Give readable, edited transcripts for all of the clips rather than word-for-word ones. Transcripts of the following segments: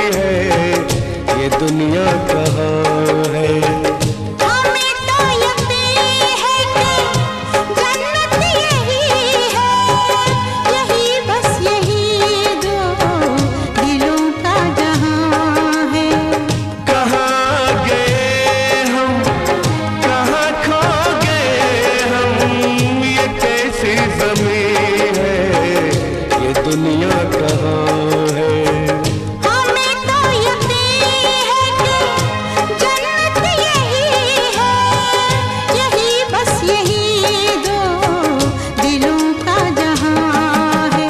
है, ये दुनिया कहाँ है। हमें तो यकीन है कि जन्नत यही है, यही बस यही दो दिलों का जहां है। कहाँ गए हम, कहाँ खो गए हम, ये कैसी ज़मीं है, ये दुनिया कहाँ है। हमें तो यकीन है कि जन्नत यही है, यही बस यही दो दिलों का जहां है।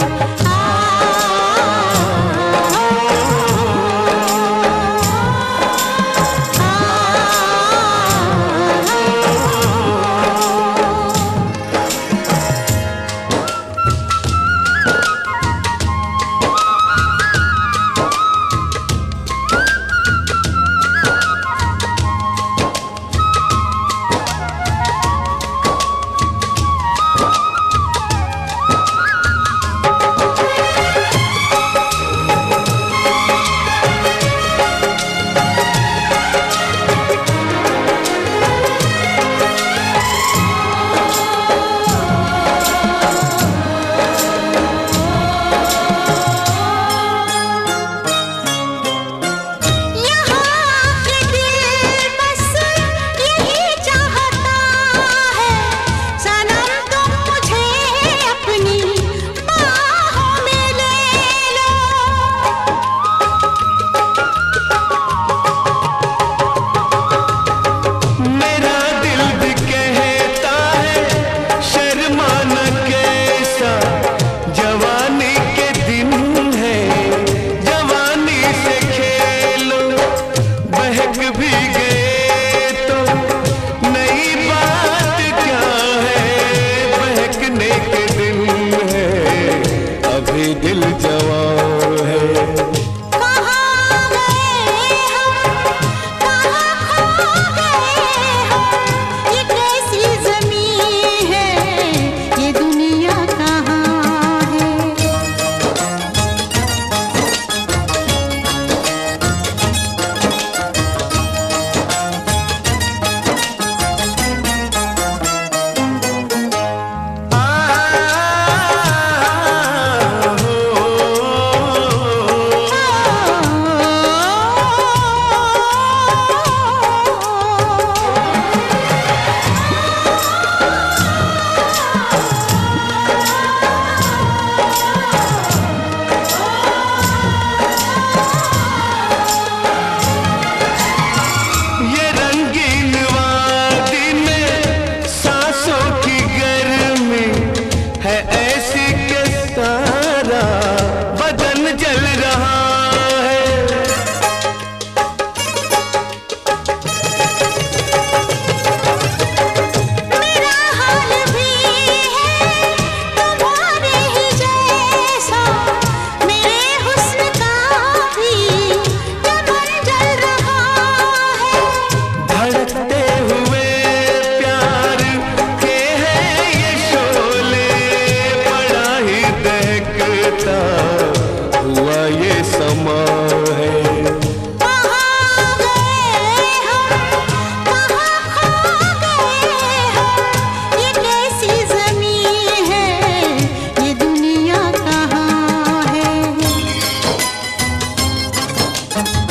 दिल जवान है। कहाँ गए हम, कहाँ खो गए हम, ये कैसी ज़मीं है, ये दुनिया कहाँ है। हुआ ये समा है। कहाँ गए हम, कहाँ खो गए हम, ये कैसी ज़मीं है, ये दुनिया कहाँ है।